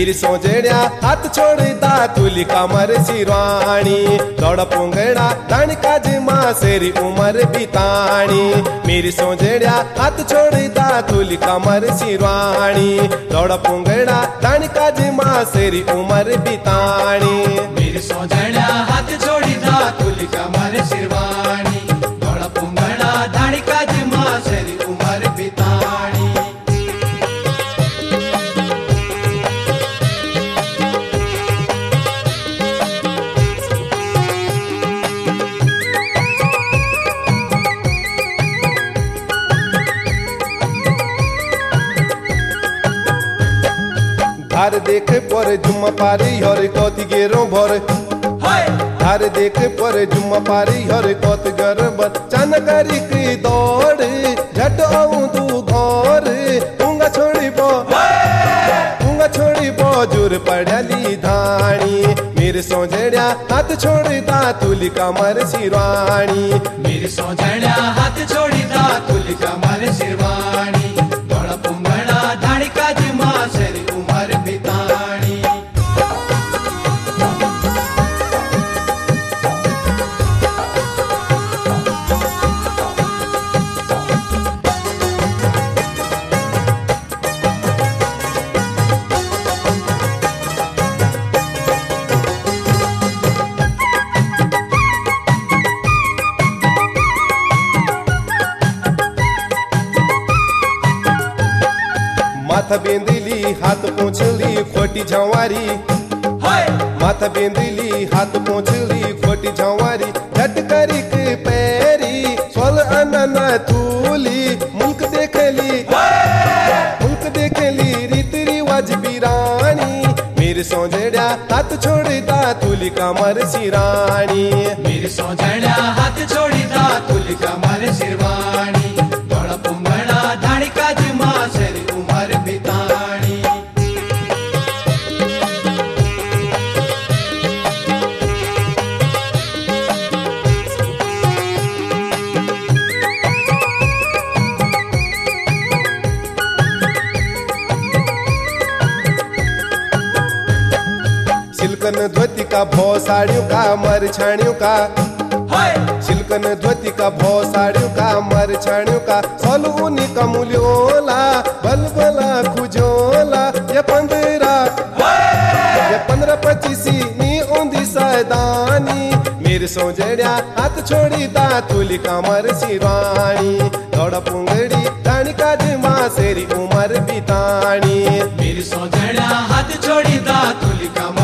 मेरी सोजण्या हाथ छोड़ता तुली कमर सिरवाणी दौड़ पुंगड़ा दान काज माँ सेरी उम्र बितानी मेरी सोजण्या हाथ छोड़ता तुली कमर सिरवाणी दौड़ पुंगड़ा दान काज माँ सेरी उम्र बितानी मेरी सोजण्या हाथ छोड़ता तुली कमर सिरवाणी दौड़ पुंगड़ा दान काज माँ सेरी उम्र बितानी धार देख पर जुम्मा पारी हर कति गेरो भर धार देख पर जुम्मा पारी हर कत गर्भ चनकारी की दौड़ झट आऊं तू घर पुंगा छोड़ी जुर पड़ली धानी मेरे सोजण्या हाथ छोड़ता तुली कमर सिरवाणी मेरी सोजण्या हाथ छोड़ता तुली कमर सिरवाणी दौड़ पुंगड़ा धाड़ी काज माँ सेरी उम्र बितानी माथा बेंदिली हाथ पोछली खोटी झवारी माथा बेंदिली हाथ पोछली खोटी झवारी झट करी के पैरी सोल अनना थूली मुल्क देखली रीति रिवाज बिरानी मेरी सोजण्या हाथ छोड़ता तुली कमर सिरानी मेरी सोजण्या हाथ छोड़ता तुली कमर सिरवाणी दौड़ पुंगड़ा धाड़ी काज माँ सेरी उम्र बितानी सिल्कन धोती का भौ साड़ियों का मर छाणियों का सिल्कन धोती का भौ साड़ियों का मर छाणियों का सोल ऊनी का मूल्योला बलबला खुजोला ये 15-25 नी ओंदी सायदानी मेरी सोजण्या हाथ छोड़ता तुली कमर सिरवाणी दौड़ पुंगड़ी दान काज माँ सेरी उम्र बितानी मेरी सोजण्या हाथ छोड़ता तुली कमर